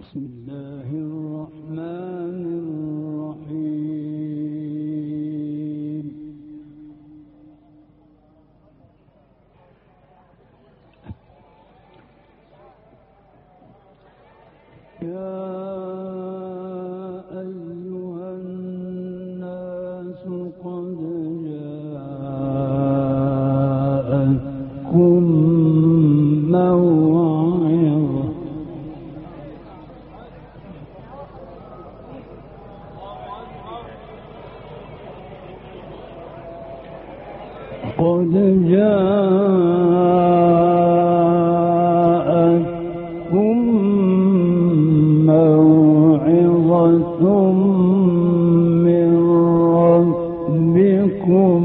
بسم الله الرحمن الرحيم. يا أيها الناس قد جاءتكم موعظة من ربكم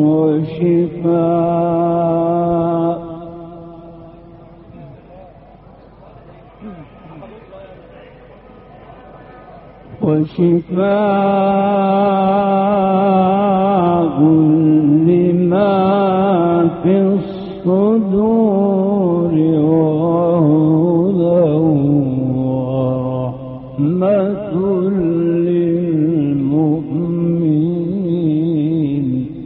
وشفاء لما في الصدور وهدى ورحمة للمؤمنين.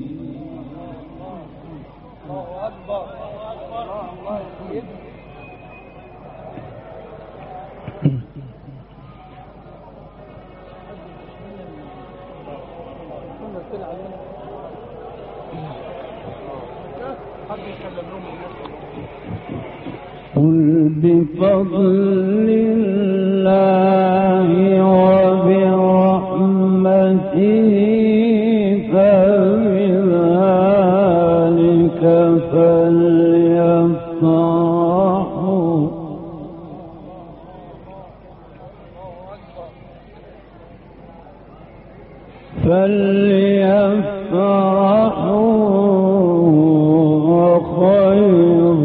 قل بفضل الله وبرحمته فبذلك فليفرحوا خير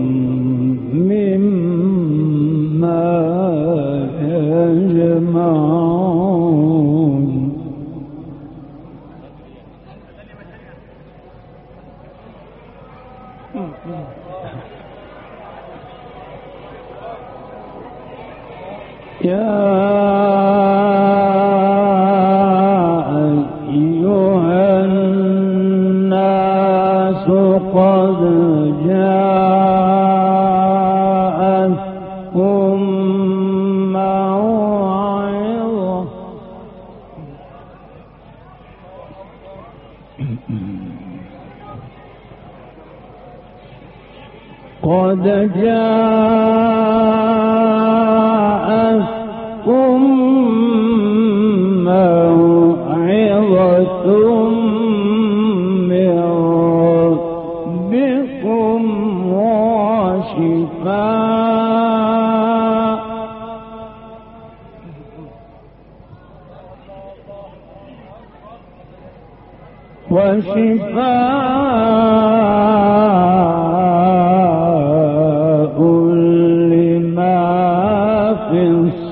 مما يجمعون. يا أيها الناس قد جاءتكم موعظة من ربكم وشفاء لما في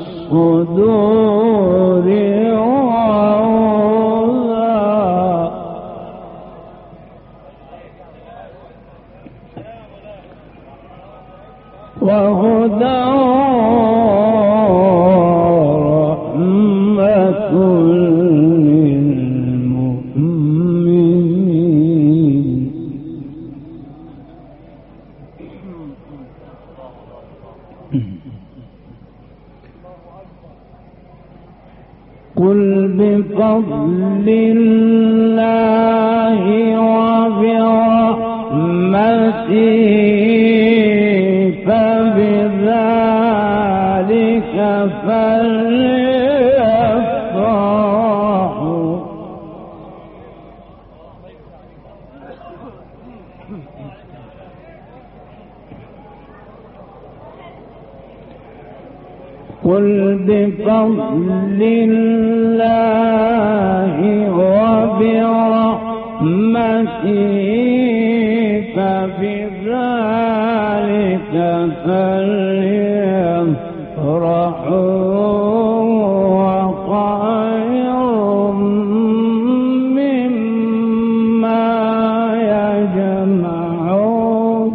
الصدور وهدى ورحمة للمؤمنين. قل بفضل الله وبرحمته فبذلك فليفرحوا قل بفضل الله وبرحمته فبذلك فليفرحوا وخير مما يجمعون.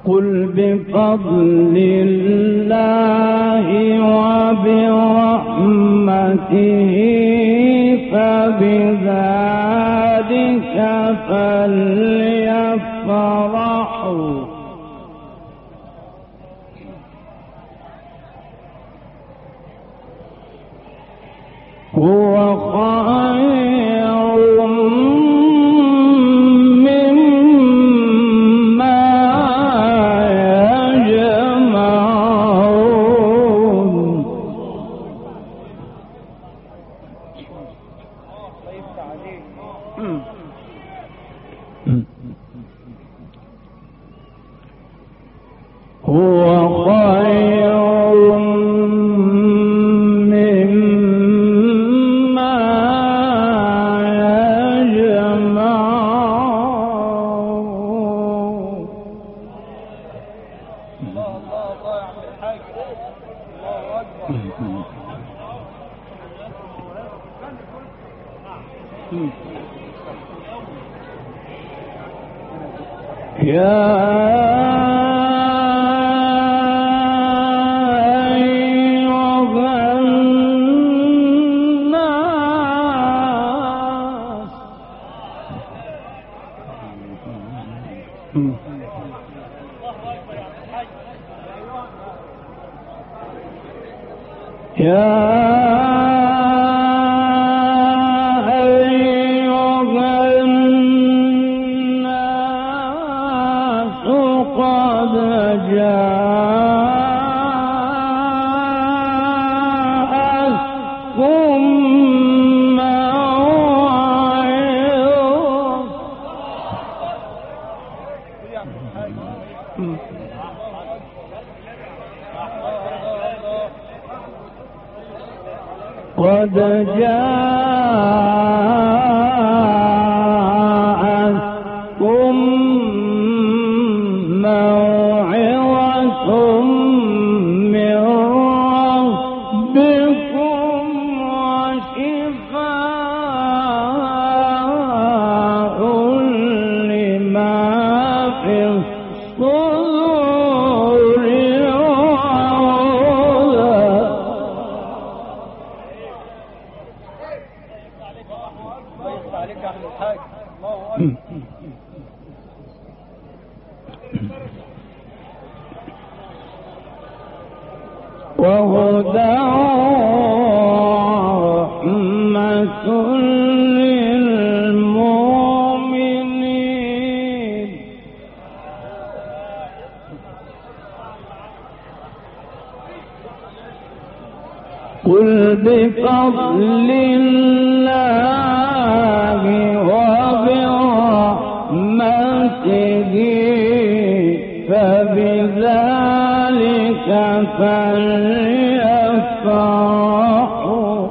قل بفضل الله وبرحمته فبذلك فليفرحوا هو خير مما يجمعون. هو خير يا أيها الناس قد جاءتكم قد جاءتكم موعظة من ربكم وشفاء لما في الصدور وهدى ورحمة للمؤمنين. قل بفضل الله وبرحمته فبذلك فليفرحوا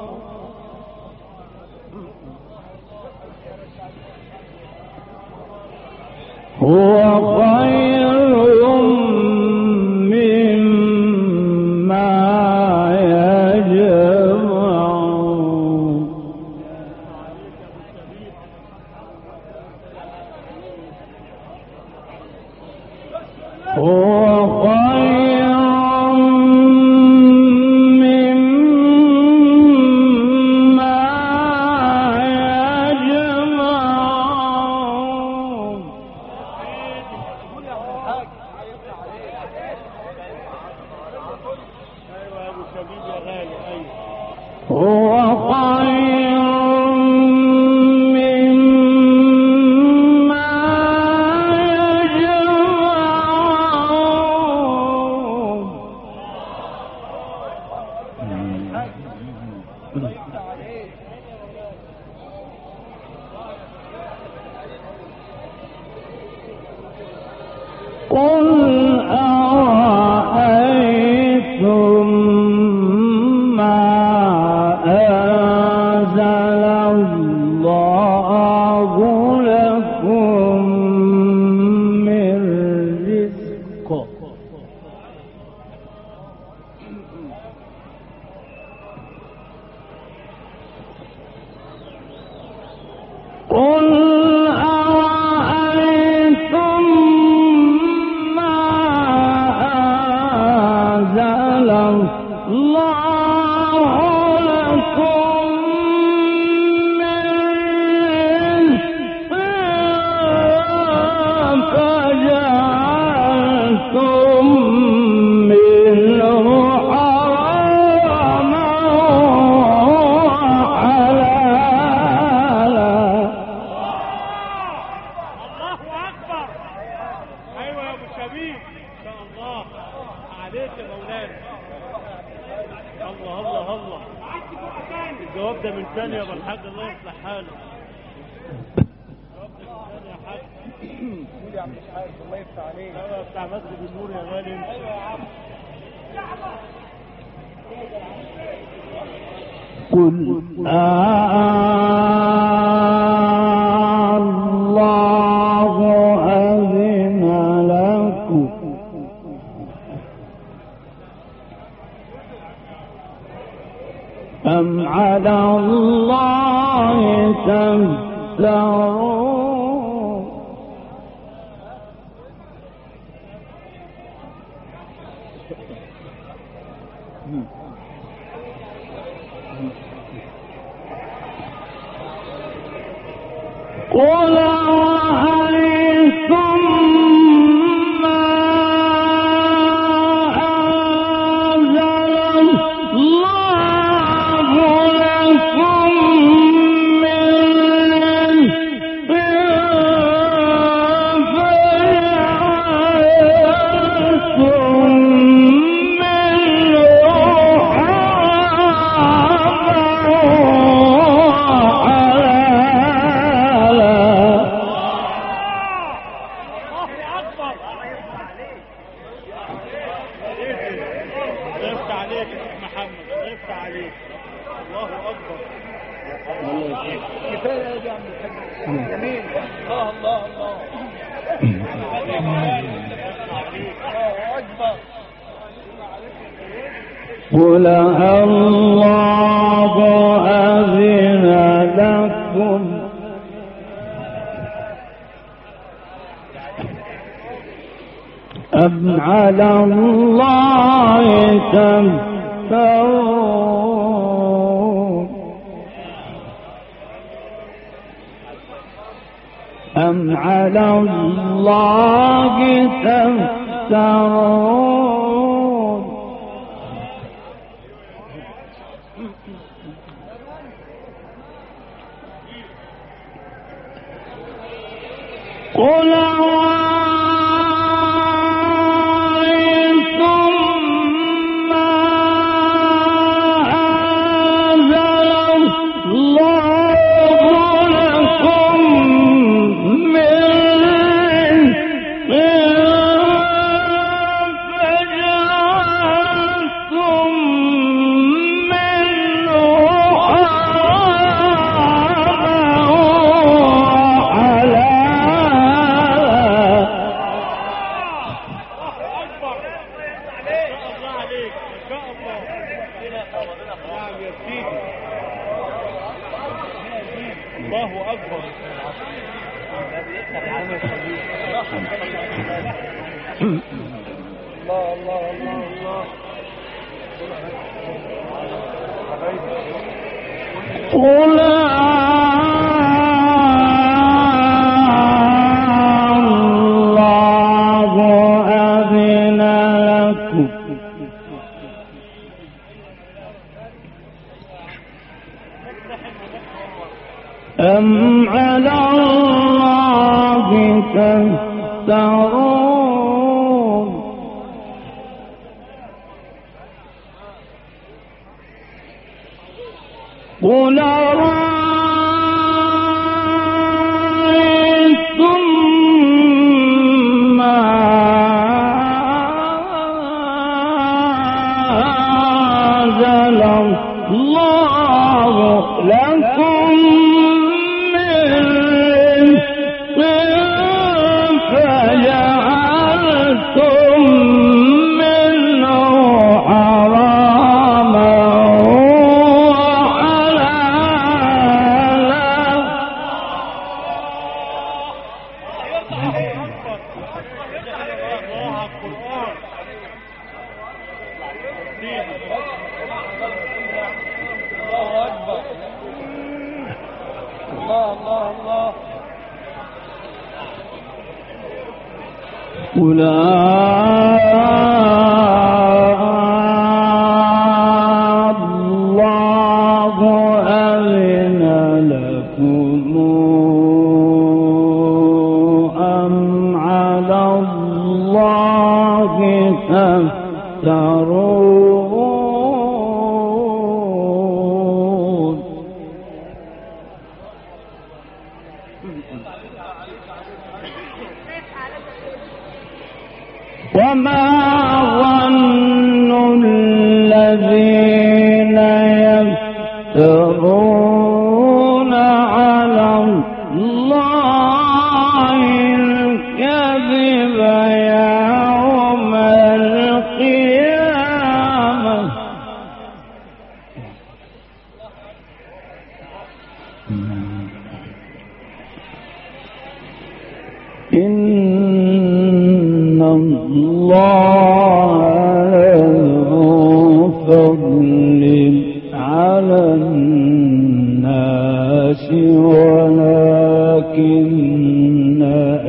هو خير مما يجمعون. هو خير مما يجمعون. هو خير مما قل أرأيتم ما أنزل الله لكم من رزق قل أرأيتم ما كبير ان شاء الله عليك يا مولانا. الله الله الله، الجواب ده من ثانية يا ابو الحاج، الله يصلح حالك. الجواب ده من ثانية يا حاج. قول يا عم الحاج الله يفتح عليك. ايوه بتاع مسجد النور يا غالي. ايوه يا عم. قل الله أذن لكم أم على الله تفترون. قل أرأيتم ما أنزل الله لكم من رزق فجعلتم منه كفايه يا عم الحاج. جميل. الله الله الله. الله اكبر. قل الله أذن لكم أم على الله تفترون. أم على الله تفترون. قل أرأيتم ما أنزل الله لكم من فجعلتم منه الله اكبر. الله الله الله الله. قل الله أذن لكم أم على الله تفترون. قل أرأيتم ما أنزل الله لكم من رزق فجعلتم منه حراما الله اكبر. الله الله الله. قل الله أذن لكم أم على الله تفترون وما ظن الذين يفترون على الله الكذب يوم القيامة إن الله ذو فضل على الناس ولكن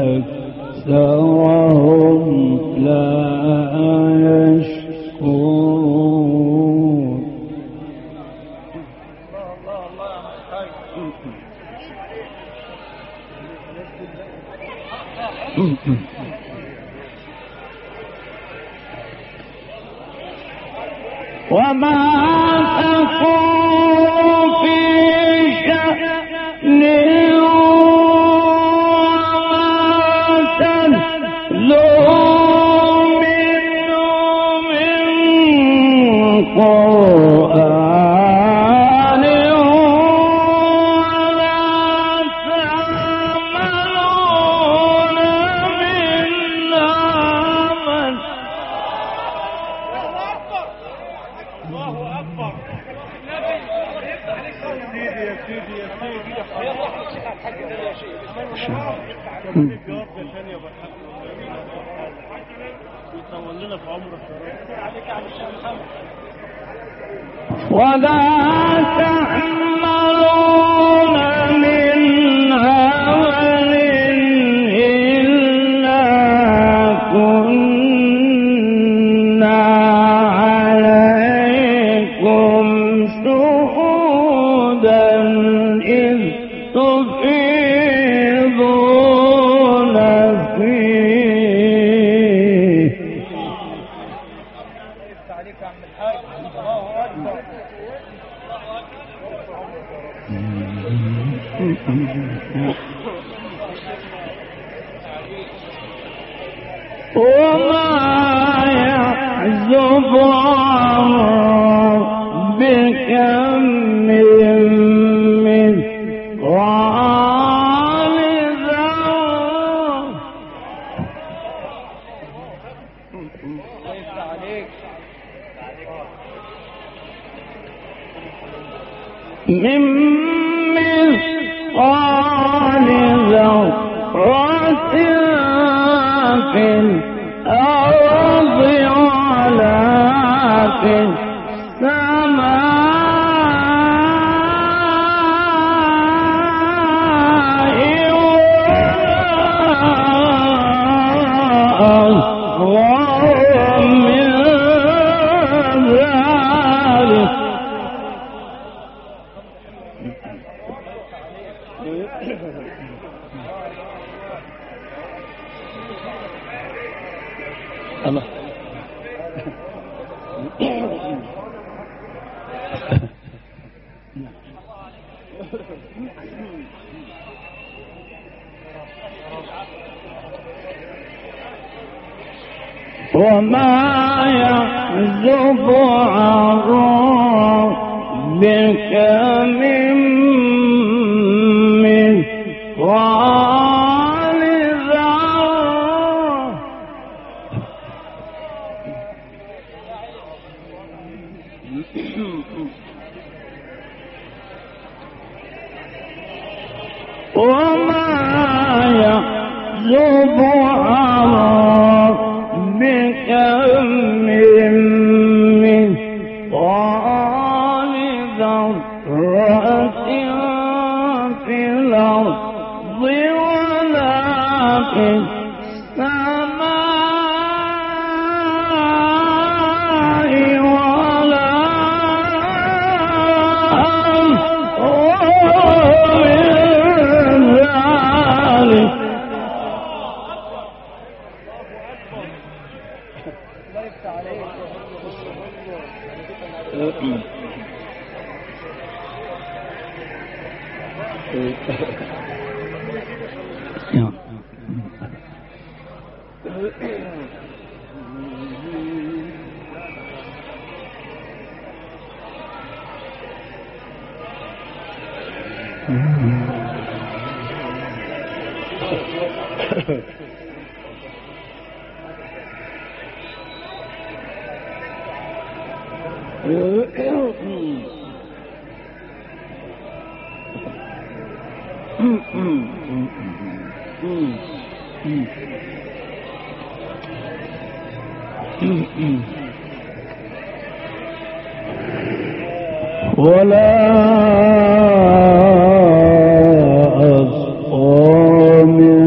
أكثرهم لا يشكرون وما تكون في شأن وما تتلو منه من قرآن ولا تعملون من عمل الله أكبر. سيدي يا سيدي يا سيدي يلا الشيخ الحاج يا شيخ كمان الجواب ده ثانية بالحق يطول لنا في عمرك عليك على الشيخ محمد ولا تعملون من عمل إلا كنا عليكم شهودا إذ تفيضون فيه عليك يا عم الحاج الله اكبر وما يعزب عن ربك من مثقال ذرة الله عليك من مثقال ذرة في الأرض ولا في السماء وأصغر من ذلك الله وما يعزب عن ربك من مثقال ذرة وما يعزب عن ربك من مثقال ذرة في الأرض ولا في السماء ولا أصغر من ذلك الله يفتح عليك. ولا أصغى من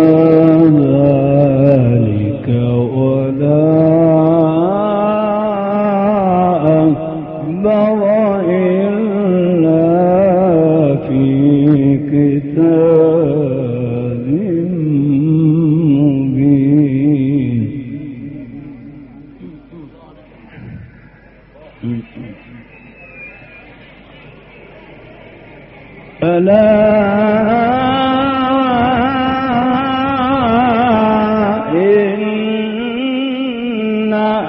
ذلك ولا أكبر إلا في كتاب مبين. ألا إن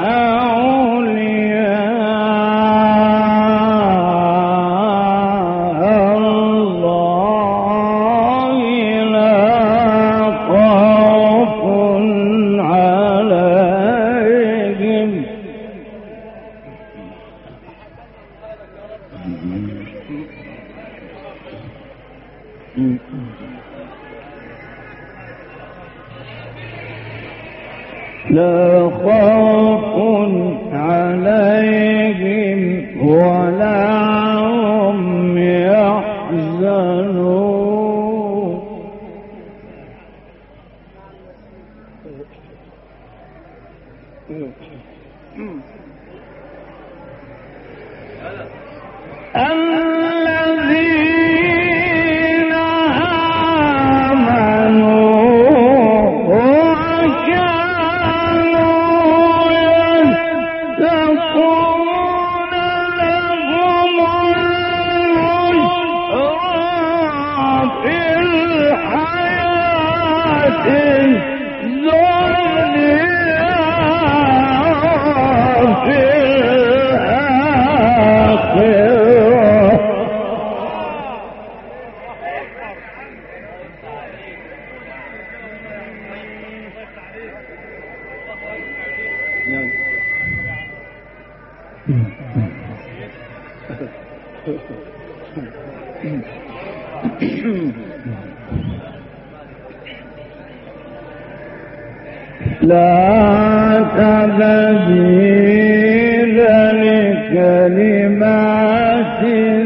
أولياء الله لا خوف عليهم لا خوف عليهم ولا هم يحزنون. الذين آمنوا وكانوا يتقون لهم البشرى في الحياة الدنيا وفي الآخرة. لا تبديل لكلمات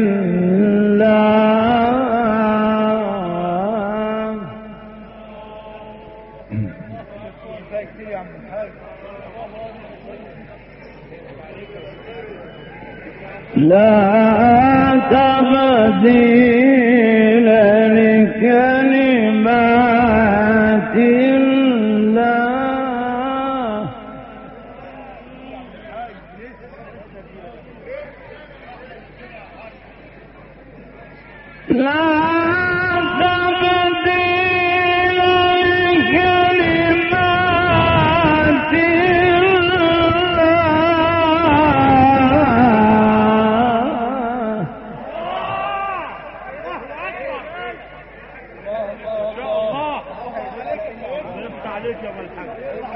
الله. كتير يا عم الحاج. لا تبديل لكلمات الله. لا تبديل لكلمات عليك يا ابو الحاج.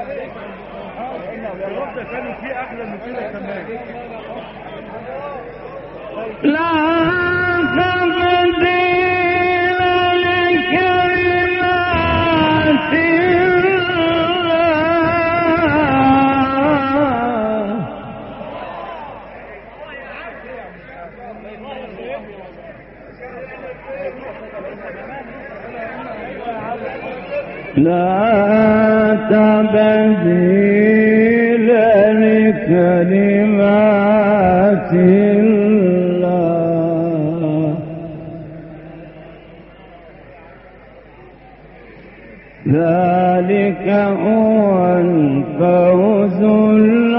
الجواب ده كان فيه احلى من كده كمان. لا تبديل لكلمات الله. لا تبديل لكلمات الله. ذلك هو الفوز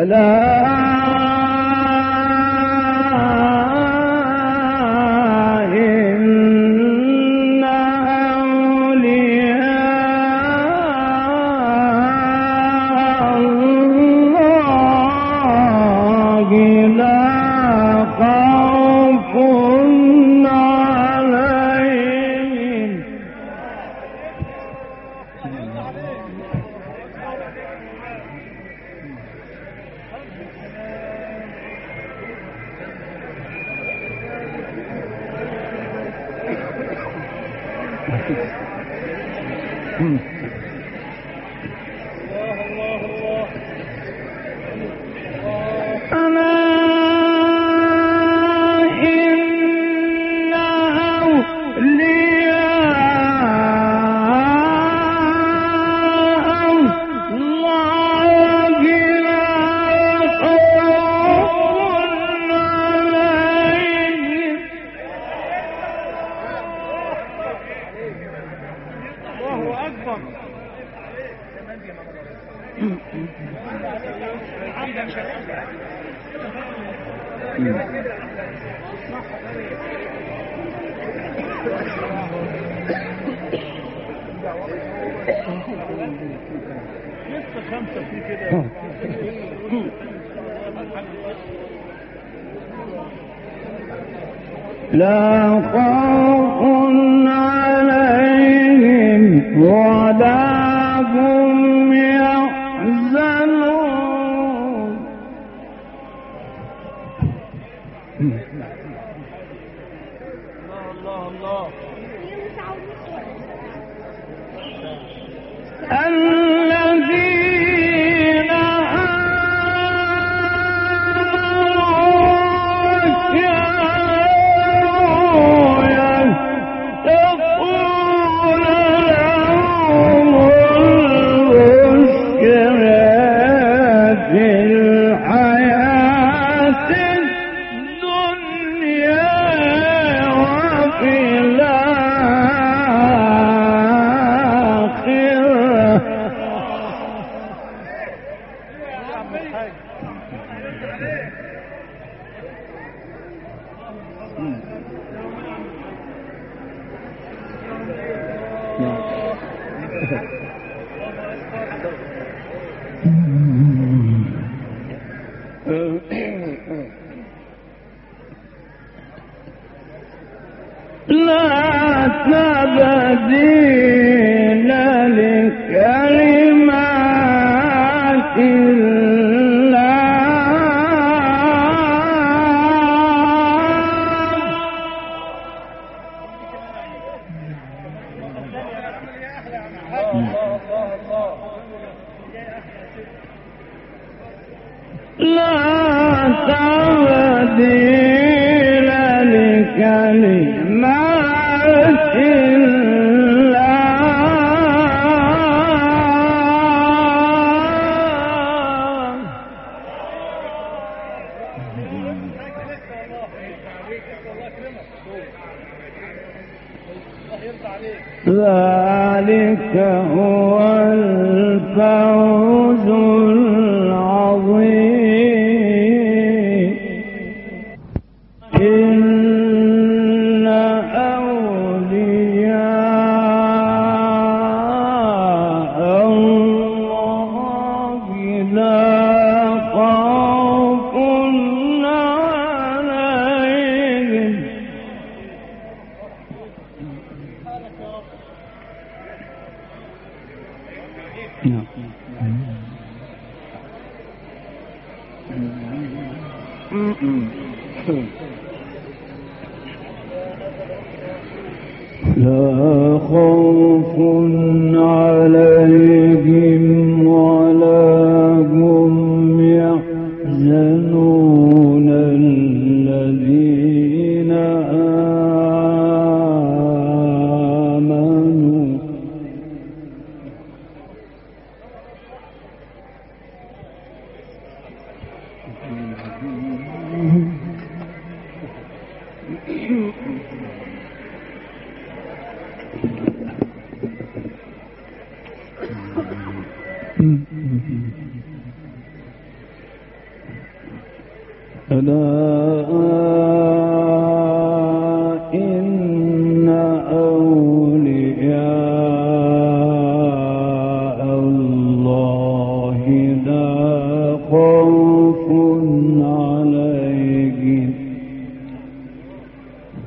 لا خوف عليهم ولا هم يحزنون. الذين لا تبديل لكلمات ذلك هو الفوز العظيم. إن أولياء الله لا خوف عليهم لا خوف عليهم ولا هم يحزنون الذين آمنوا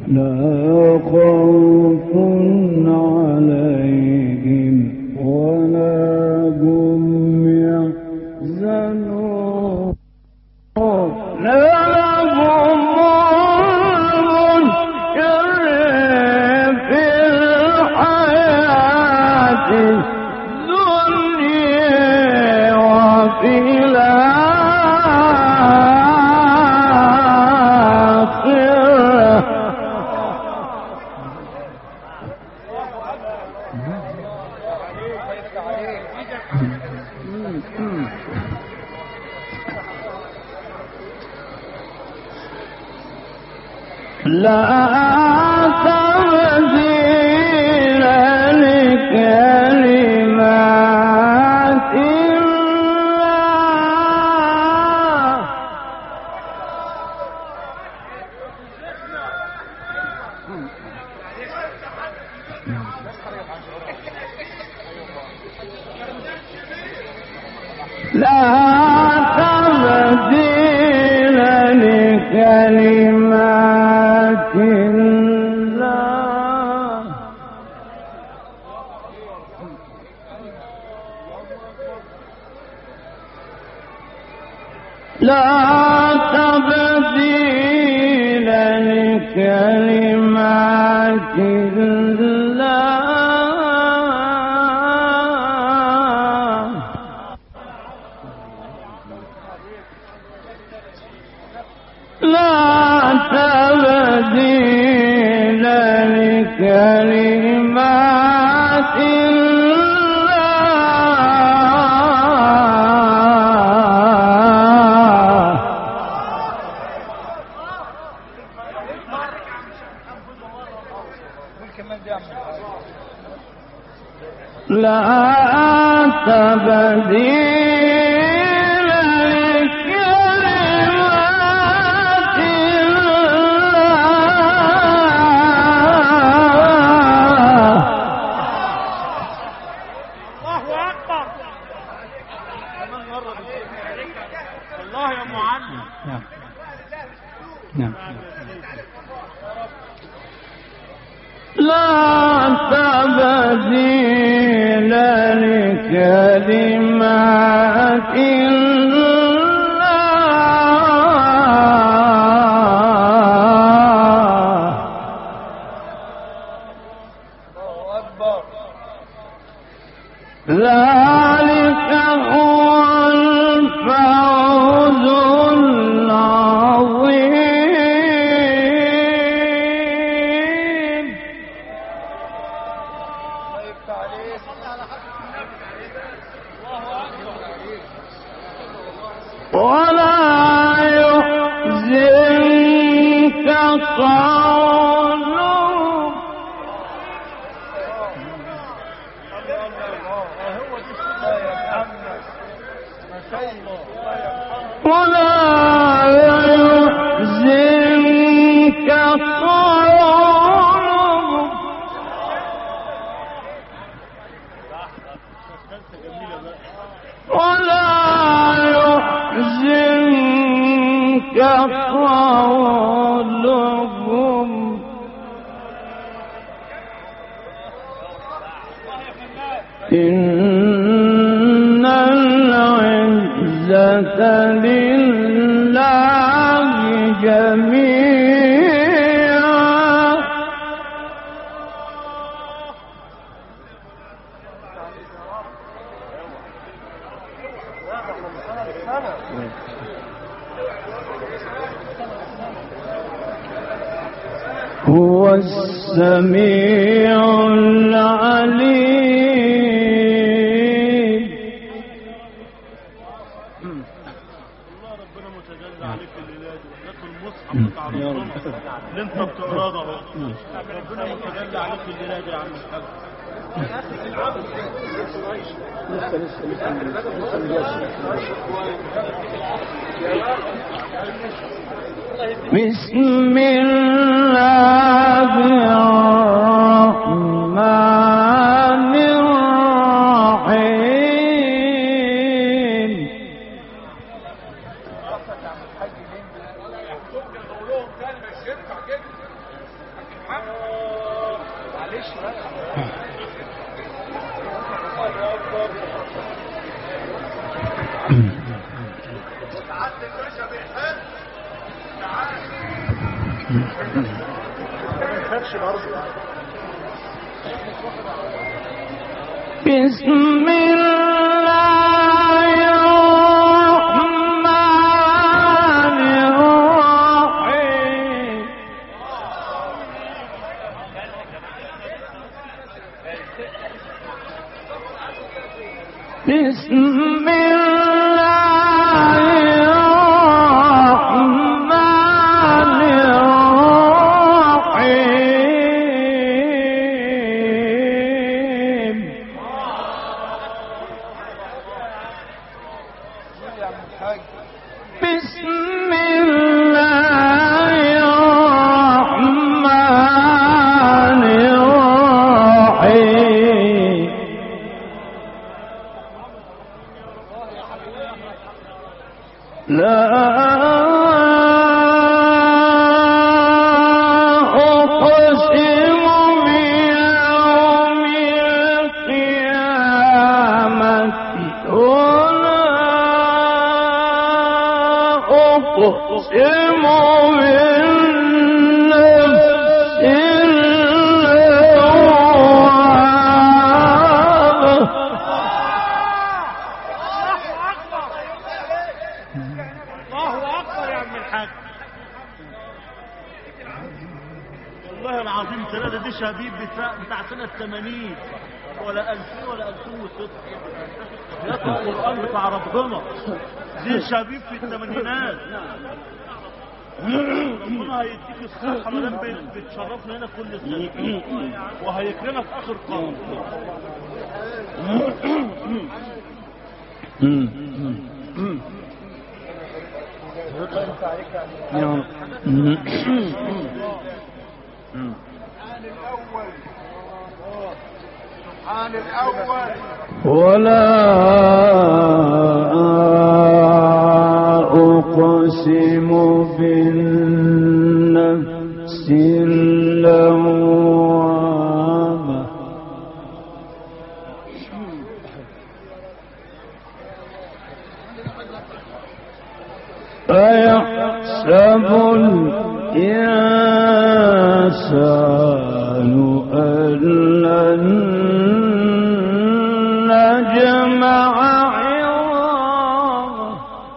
لا خوف عليهم ولا هم يحزنون لهم الملك في الحياة الدنيا وفي لا تبديل لكلمات الله لا تبديل لكلمات الله لا تبديل لكلمات الله لا تبديل لكلمات الله لا تبديل لكلمات الله الله أكبر. كمان مرة الله يا معلم. نعم نعم لا تبديل لكلمات الله ذلك هو الفوز العظيم ولا يحزنك قولهم ولا يحزنك قولهم ولا يحزنك قولهم إن العزة لله جميعا هو السميع العليم. الله ربنا متجلى عليك الليلة دي وحياة المصحف بتاع ربنا اللي انت بتقراه ده ربنا متجلى عليك الليلة دي يا عم الحاج. بسم الله الرحمن الرحيم. بسم الله الرحمن الرحيم بسم الله الرحمن الرحيم بسم الله الرحمن الرحيم لا أقسم بيوم القيامة ولا أقسم بالنفس اللوامة الله اكبر يا عم الحاج. والله العظيم ثلاثة دي شبيب بتاع سنة 80 ولا 2000 ولا 2006 يقرأ القرآن بتاع ربنا. دي شبيب في الثمانينات. ربنا هيديك الصحة ما دام بتشرفنا هنا كل سنة وهيكرمك آخر قرن. عن الأول ولا أقسم بالنفس اللوامة أيحسب الإنسان أن لن نجمع عظامه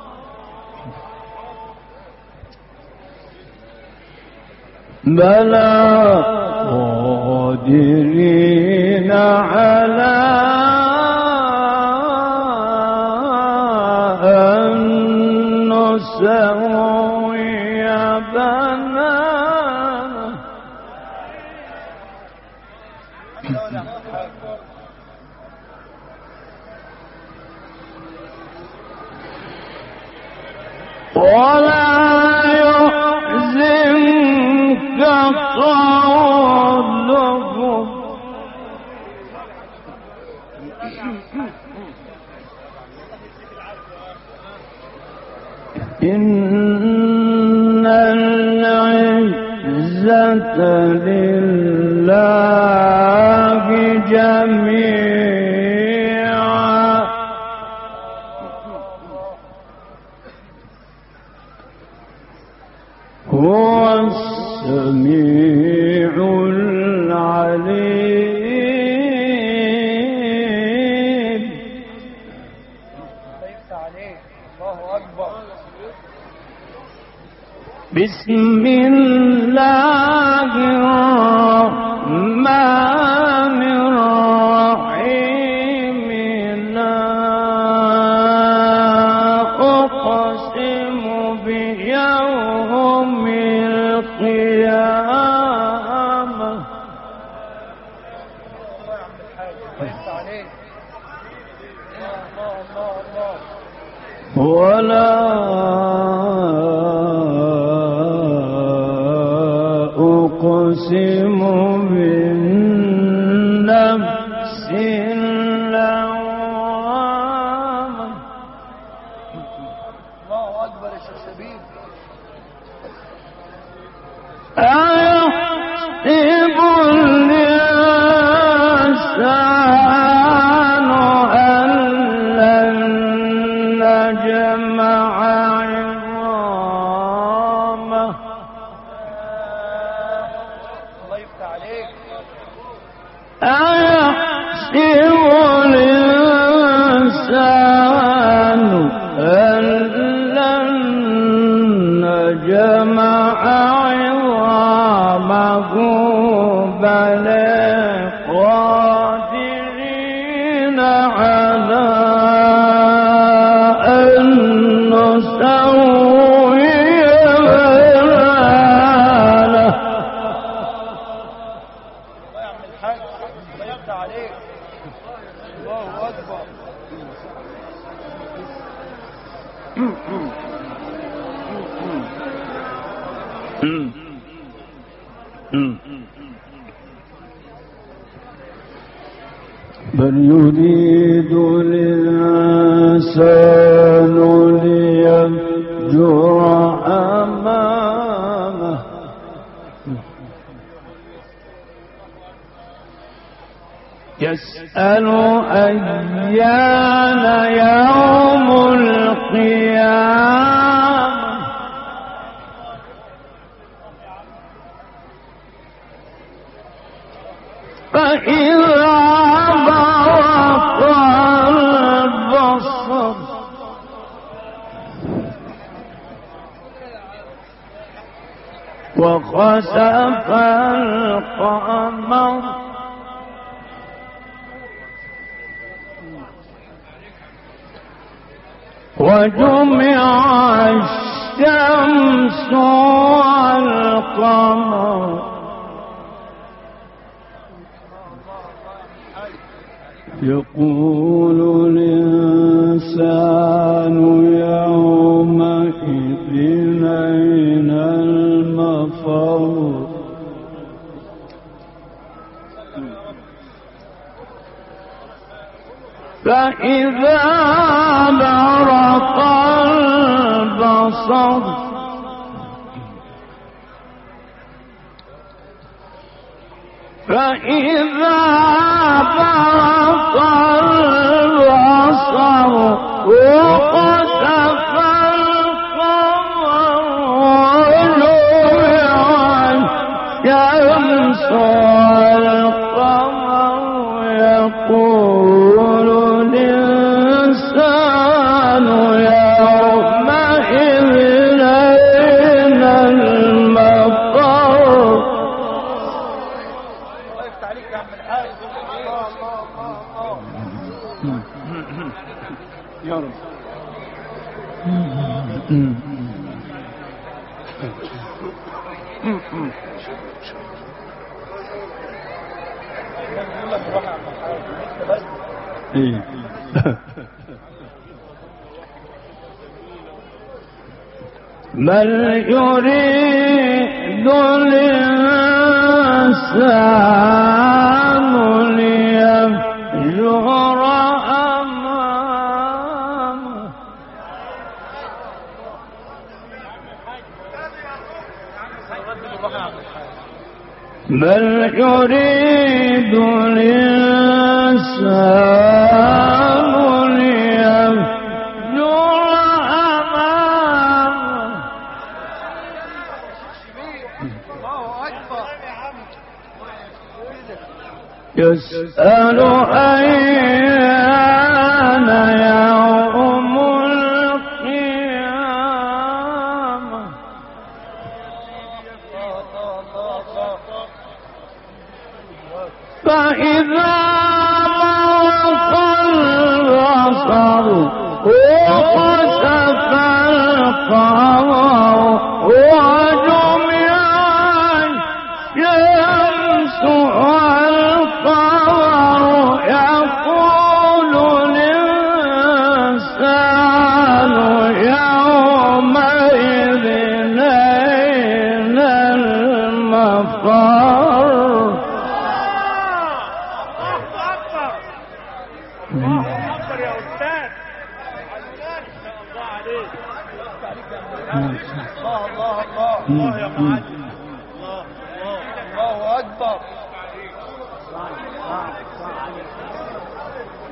بلى قادرين على أن نسوي بنانه ولا يحزنك قولهم إن العزة لله جميعا هو السميع العليم الله أكبر. بسم الله الرحمن الرحيم لا أقسم بيوم القيامة ولا أقسم بالنفس اللوامة الله أكبر يا شيخ شبيب. أيحسب الإنسان الإنسان أن لن نجمع عظامه الله يفتح عليك. أيحسب الإنسان أن لن نجمع عظامه بلى قادرين على أن نسوي بنانه. الله يعمل الحاج. الله يفتح عليك. الله أكبر. بل يريد الإنسان ليفجر أمامه يسأل أيان يوم القيامة فإذا برق البصر وخسف القمر وجمع الشمس والقمر يقول الإنسان يومئذ أين المفر فإذا برق البصر فإذا برق البصر وخسف القمر وجمع الشمس والقمر يقول الإنسان يومئذ أين المفر الله يفتح عليك يا عم الحاج. الله الله الله الله. يا رب يقول لك روح يا عم الحاج. بس بل يريد الإنسان ليفجر أمامه بل يريد الإنسان ليفجر أمامه الله أكبر. يسأل أيان يوم القيامة فإذا برق البصر وخسف القمر وجمع الشمس والقمر يقول الإنسان يومئذ أين المفر الله أكبر يا أستاذ. الله عليك. الله الله الله. الله يا معلم. الله الله أكبر.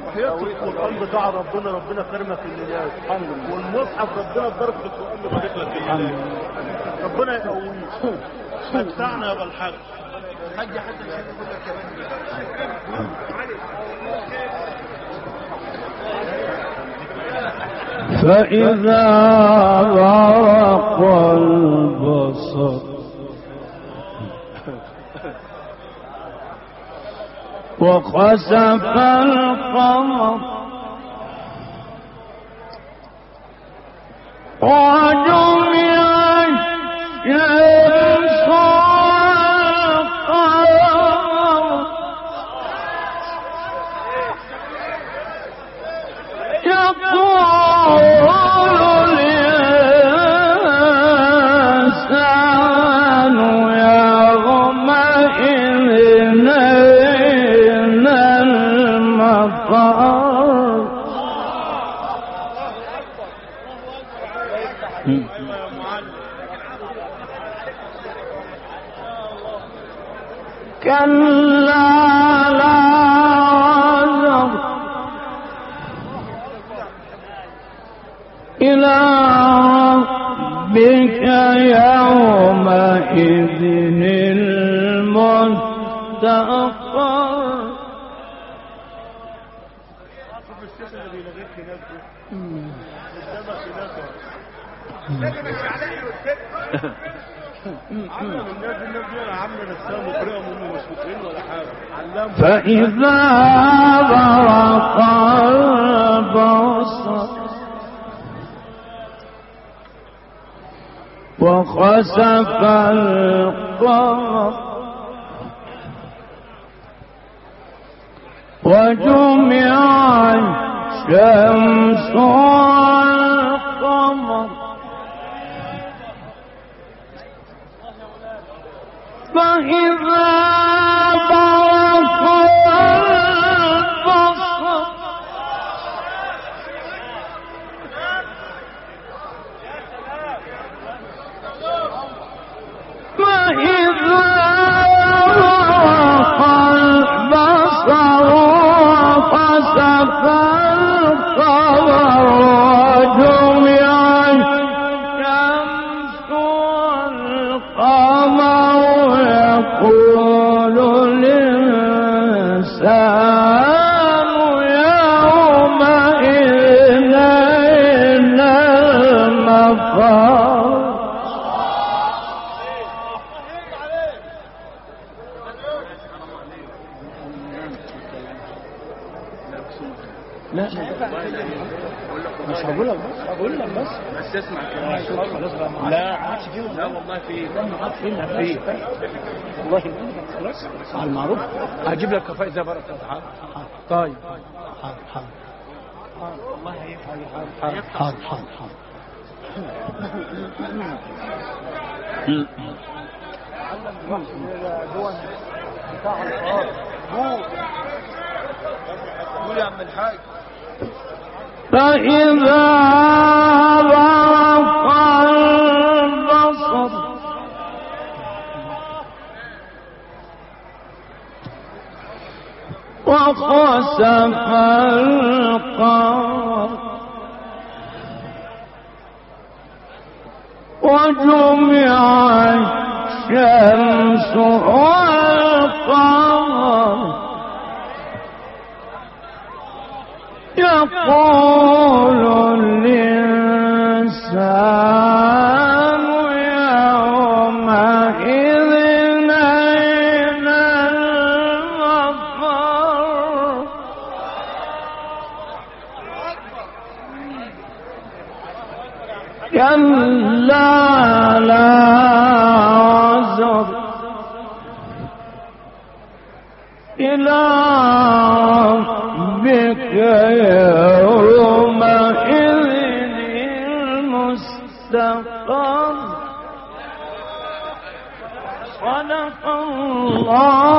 وحياة القرآن بتاع ربنا كرمك الليلات والمصحف ربنا بارك في القرآن بارك لك الليلات ربنا يقويك متعنا يا ابو الحاج الحاج حتى الحاج كلها كمان فإذا برق البصر وخسف القمر وجمع الشمس والقمر يقول الإنسان يومئذ أين المفر كلا لا وزر إلى ربك يومئذ المستقر شوف الشيخ اللي بيلغيك هناك ده قدامك هناك علم الناس دي عم نفسها مقرئه منه مش مقرئين ولا حاجه علمهم فإذا برق البصر وخسف القمر وجمع الشمس والقمر فإذا برق البصر فإذا برق البصر وخسف القمر وجمع الشمس والقمر يقول الإنسان يومئذ أين المفر لا مش هقول لك بس بس اسمع كلام لا ما عادش فيه لا والله في ما عادش فيه والله خلاص على المعروف هجيب لك كفايه زي بركه حاضر طيب حاضر والله حاضر دول بتاع القرار قول يا عم الحاج فإذا برق البصر وخسف القمر وجمع الشمس والقمر يقول الإنسان يومئذ أين المفر كلا لا وزر إلى ربك يومئذ المستقر صدق الله